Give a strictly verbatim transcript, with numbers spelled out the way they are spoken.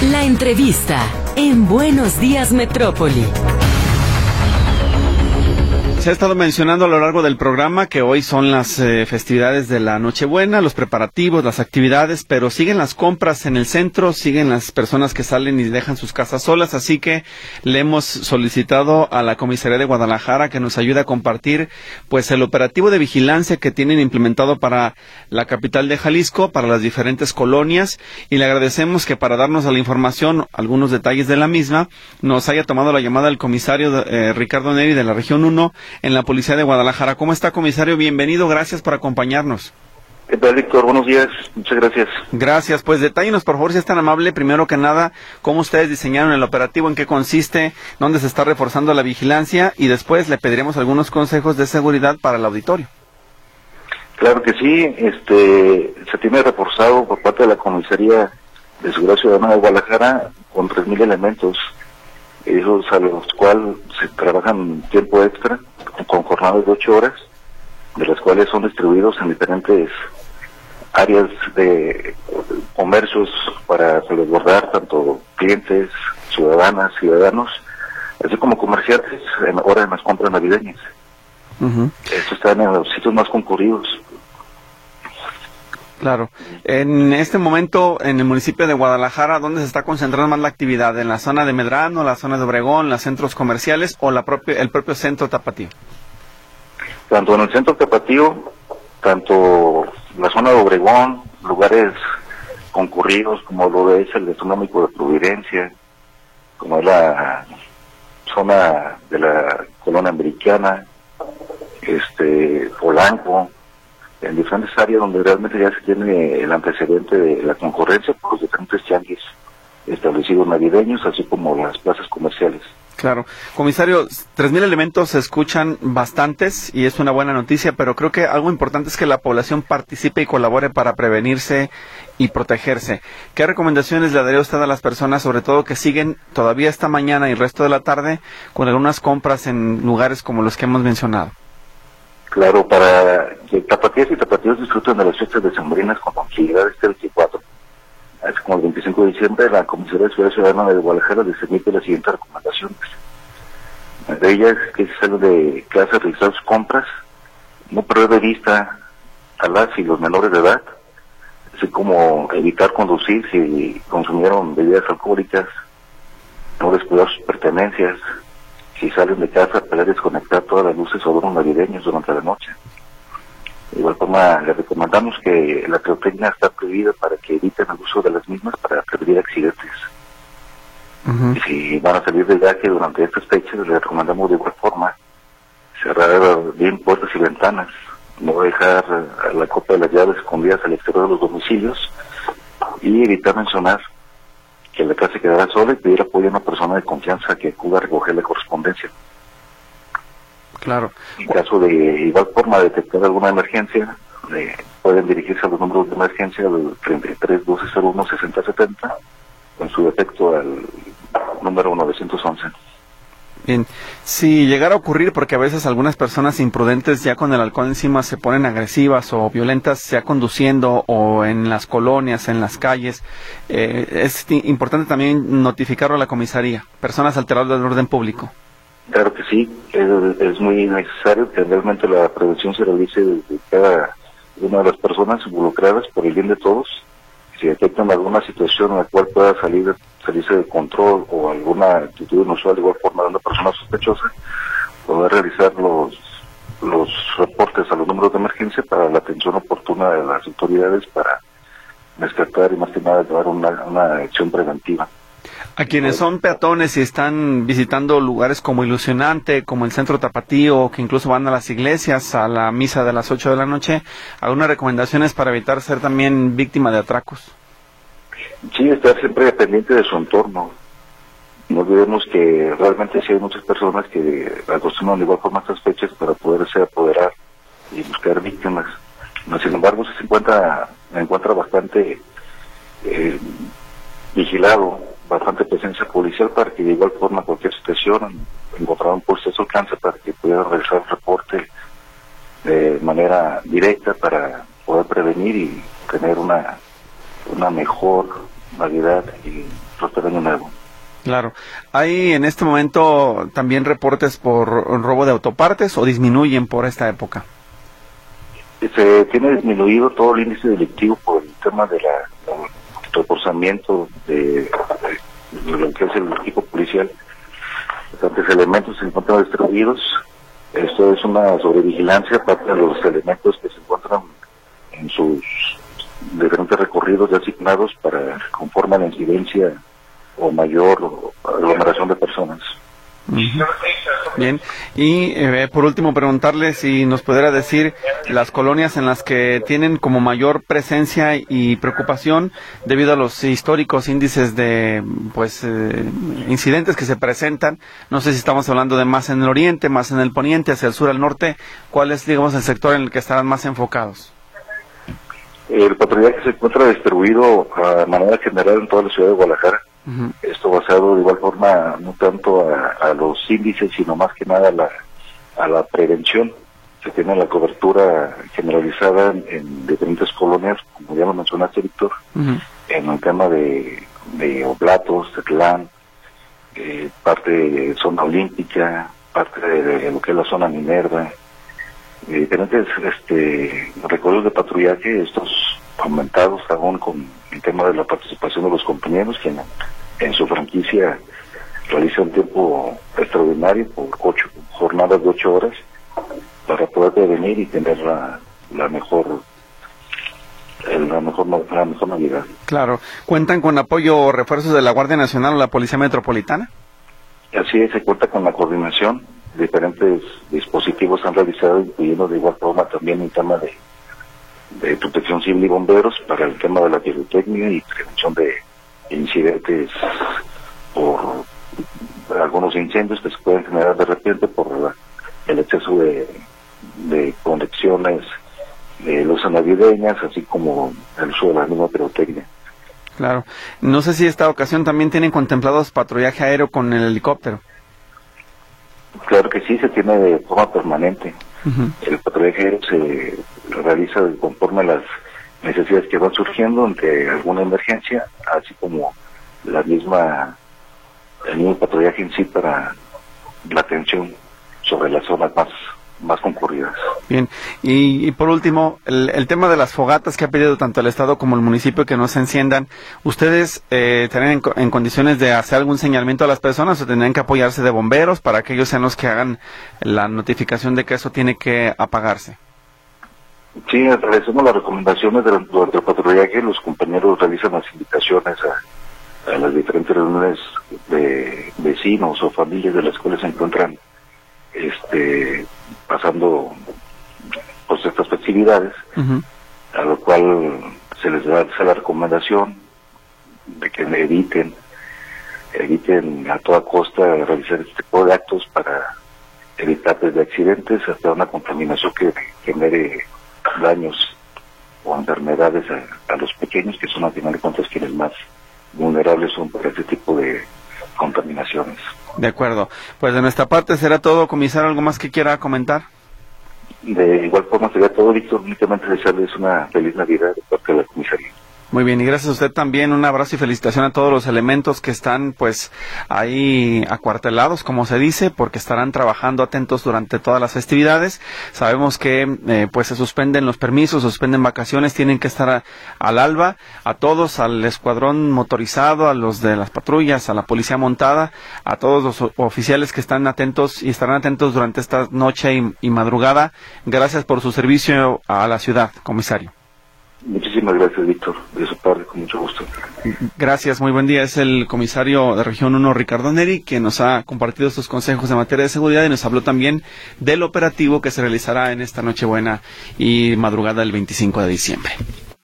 La entrevista en Buenos Días Metrópoli. Se ha estado mencionando a lo largo del programa que hoy son las eh, festividades de la Nochebuena, los preparativos, las actividades, pero siguen las compras en el centro, siguen las personas que salen y dejan sus casas solas, así que le hemos solicitado a la Comisaría de Guadalajara que nos ayude a compartir pues el operativo de vigilancia que tienen implementado para la capital de Jalisco, para las diferentes colonias, y le agradecemos que para darnos la información, algunos detalles de la misma, nos haya tomado la llamada el comisario eh, Ricardo Neri de la región uno, en la Policía de Guadalajara. ¿Cómo está, comisario? Bienvenido, gracias por acompañarnos. ¿Qué tal, Víctor? Buenos días, muchas gracias. Gracias, pues detállenos, por favor, si es tan amable, primero que nada, cómo ustedes diseñaron el operativo, en qué consiste, dónde se está reforzando la vigilancia, y después le pediremos algunos consejos de seguridad para el auditorio. Claro que sí, este, se tiene reforzado por parte de la Comisaría de Seguridad Ciudadana de Guadalajara con tres mil elementos, esos a los cuales se trabajan tiempo extra, con jornadas de ocho horas, de las cuales son distribuidos en diferentes áreas de comercios para salvaguardar tanto clientes, ciudadanas, ciudadanos, así como comerciantes en hora de las compras navideñas. Uh-huh. Estos están en los sitios más concurridos. Claro. En este momento, en el municipio de Guadalajara, ¿dónde se está concentrando más la actividad? ¿En la zona de Medrano, la zona de Obregón, los centros comerciales o la propia, el propio centro tapatío? Tanto en el centro tapatío, tanto la zona de Obregón, lugares concurridos como lo es el Gastronómico de Providencia, como es la zona de la Colonia Americana, este, Polanco, en diferentes áreas donde realmente ya se tiene el antecedente de la concurrencia por los diferentes tianguis establecidos navideños, así como las plazas comerciales. Claro. Comisario, tres mil elementos se escuchan bastantes y es una buena noticia, pero creo que algo importante es que la población participe y colabore para prevenirse y protegerse. ¿Qué recomendaciones le daría usted a las personas, sobre todo que siguen todavía esta mañana y el resto de la tarde, con algunas compras en lugares como los que hemos mencionado? Claro, para que tapatías y tapatíos disfruten de las fiestas decembrinas con tranquilidad este veinticuatro. Así como el veinticinco de diciembre, la Comisaría de Seguridad Ciudadana de Guadalajara les emite las siguientes recomendaciones. De ellas es que se salen de casa a realizar sus compras, no perder de vista a las y los menores de edad, así como evitar conducir si consumieron bebidas alcohólicas, no descuidar sus pertenencias. Si salen de casa, para desconectar todas las luces o adornos navideños durante la noche. De igual forma, les recomendamos que la pirotecnia está prohibida para que eviten el uso de las mismas para prevenir accidentes. Uh-huh. Y si van a salir de viaje durante estas fechas, les recomendamos de igual forma cerrar bien puertas y ventanas, no dejar la copa de las llaves escondidas al exterior de los domicilios y evitar mencionar que la casa quedará sola y pedir apoyo a una persona de confianza que acuda a recoger la correspondencia. Claro. En caso de igual forma de detectar alguna emergencia, eh, pueden dirigirse a los números de emergencia del treinta y tres, doce cero uno, sesenta setenta, con su defecto al número nueve once. Bien, si llegara a ocurrir, porque a veces algunas personas imprudentes ya con el alcohol encima se ponen agresivas o violentas, sea conduciendo o en las colonias, en las calles, eh, es importante también notificarlo a la comisaría, personas alteradas del orden público. Claro que sí, es, es muy necesario que realmente la prevención se realice desde cada una de las personas involucradas por el bien de todos. Si detectan alguna situación en la cual pueda salir salirse de control o alguna actitud inusual de igual forma de una persona sospechosa, poder realizar los los reportes a los números de emergencia para la atención oportuna de las autoridades para descartar y más que nada llevar una, una acción preventiva. A quienes son peatones y están visitando lugares como Ilusionante, como el Centro Tapatío, que incluso van a las iglesias, a la misa de las ocho de la noche, ¿algunas recomendaciones para evitar ser también víctima de atracos? Sí, estar siempre pendiente de su entorno. No olvidemos que realmente sí hay muchas personas que acostumbran de igual forma estas fechas para poderse apoderar y buscar víctimas. Sin embargo, se encuentra, se encuentra bastante eh, vigilado, bastante presencia policial para que de igual forma cualquier situación encontraran por su alcance para que pudieran realizar el reporte de manera directa para poder prevenir y tener una una mejor Navidad y próspero año nuevo. Claro. ¿Hay en este momento también reportes por robo de autopartes o disminuyen por esta época? Se tiene disminuido todo el índice delictivo por el tema de la, el reforzamiento de, de lo que es el equipo policial. Bastantes elementos se encuentran distribuidos. Esto es una sobrevigilancia aparte de los elementos que se encuentran en sus diferentes recorridos ya asignados para conforme a la incidencia o mayor aglomeración de personas. Uh-huh. Bien, y eh, por último preguntarle si nos pudiera decir las colonias en las que tienen como mayor presencia y preocupación debido a los históricos índices de pues eh, incidentes que se presentan. No sé si estamos hablando de más en el oriente, más en el poniente, hacia el sur, al norte. ¿Cuál es, digamos, el sector en el que estarán más enfocados? El patrullaje se encuentra distribuido a manera general en toda la ciudad de Guadalajara. Uh-huh. Esto basado de igual forma no tanto a, a los índices, sino más que nada a la, a la prevención. Se tiene la cobertura generalizada en, en diferentes colonias, como ya lo mencionaste, Víctor, uh-huh. en el tema de, de Oblatos, Tetlán, eh, parte de zona olímpica, parte de, de lo que es la zona Minerva, eh, diferentes este, recorridos de patrullaje, estos aumentados aún con el tema de la participación de los compañeros que en, en su franquicia realizan un tiempo extraordinario por ocho jornadas de ocho horas para poder prevenir y tener la, la mejor la mejor la mejor Navidad. Claro. ¿Cuentan con apoyo o refuerzos de la Guardia Nacional o la Policía Metropolitana? Así es, se cuenta con la coordinación. Diferentes dispositivos se han realizado, incluyendo de igual forma también el tema de de protección civil y bomberos para el tema de la pirotecnia y prevención de incidentes por algunos incendios que se pueden generar de repente por la, el exceso de, de conexiones de luces navideñas, así como el uso de la misma pirotecnia. Claro. No sé si esta ocasión también tienen contemplados patrullaje aéreo con el helicóptero. Claro que sí, se tiene de forma permanente. Uh-huh. El patrullaje se realiza conforme a las necesidades que van surgiendo ante alguna emergencia, así como la misma el mismo patrullaje en sí para la atención sobre las zonas más más concurridas. Bien, y, y por último, el, el tema de las fogatas que ha pedido tanto el Estado como el municipio que no se enciendan, ¿ustedes eh, tienen en, en condiciones de hacer algún señalamiento a las personas o tendrían que apoyarse de bomberos para que ellos sean los que hagan la notificación de que eso tiene que apagarse? Sí, agradecemos las recomendaciones del, del patrullaje. Los compañeros realizan las invitaciones a, a las diferentes reuniones de vecinos o familias de las cuales se encuentran este pasando pues estas festividades, uh-huh. a lo cual se les da la recomendación de que eviten eviten a toda costa realizar este tipo de actos para evitar desde accidentes hasta una contaminación que genere daños o enfermedades a, a los pequeños, que son al final de cuentas quienes más vulnerables son por este tipo de contaminaciones. De acuerdo. Pues de nuestra parte será todo, comisario. ¿Algo más que quiera comentar? De igual forma sería todo, Víctor. Únicamente desearles una feliz Navidad de parte de la comisaría. Muy bien, y gracias a usted también. Un abrazo y felicitación a todos los elementos que están pues ahí acuartelados, como se dice, porque estarán trabajando atentos durante todas las festividades. Sabemos que eh, pues se suspenden los permisos, se suspenden vacaciones, tienen que estar a, al alba, a todos, al escuadrón motorizado, a los de las patrullas, a la policía montada, a todos los oficiales que están atentos y estarán atentos durante esta noche y, y madrugada. Gracias por su servicio a la ciudad, comisario. Muchísimas gracias, Víctor. De su parte, con mucho gusto. Gracias, muy buen día. Es el comisario de Región uno, Ricardo Neri, quien nos ha compartido estos consejos en materia de seguridad y nos habló también del operativo que se realizará en esta Nochebuena y madrugada del veinticinco de diciembre.